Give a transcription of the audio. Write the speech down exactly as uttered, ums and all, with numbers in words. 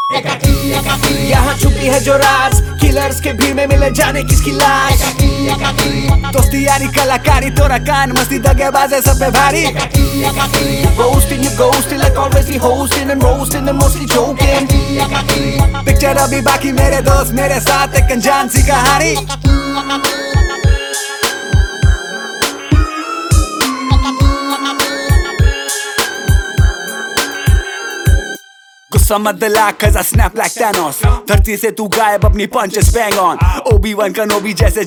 यहाँ छुपी है जो राज, किलर्स के भीड़ में मिले जाने किसकी लाश। दोस्ती यारी कलाकारी तोरा कान मस्ती दगेबाज है सब पे भारी। You ghosting, you ghosting like always we hosting and roasting and mostly joking। Picture अभी बाकी मेरे दोस्त मेरे साथ एक अनजान सी कहानी। गुस्सा मत दिला cause I snap like Thanos। धरती से तू गायब अपनी punches bang on। Obi Wan Kenobi जैसे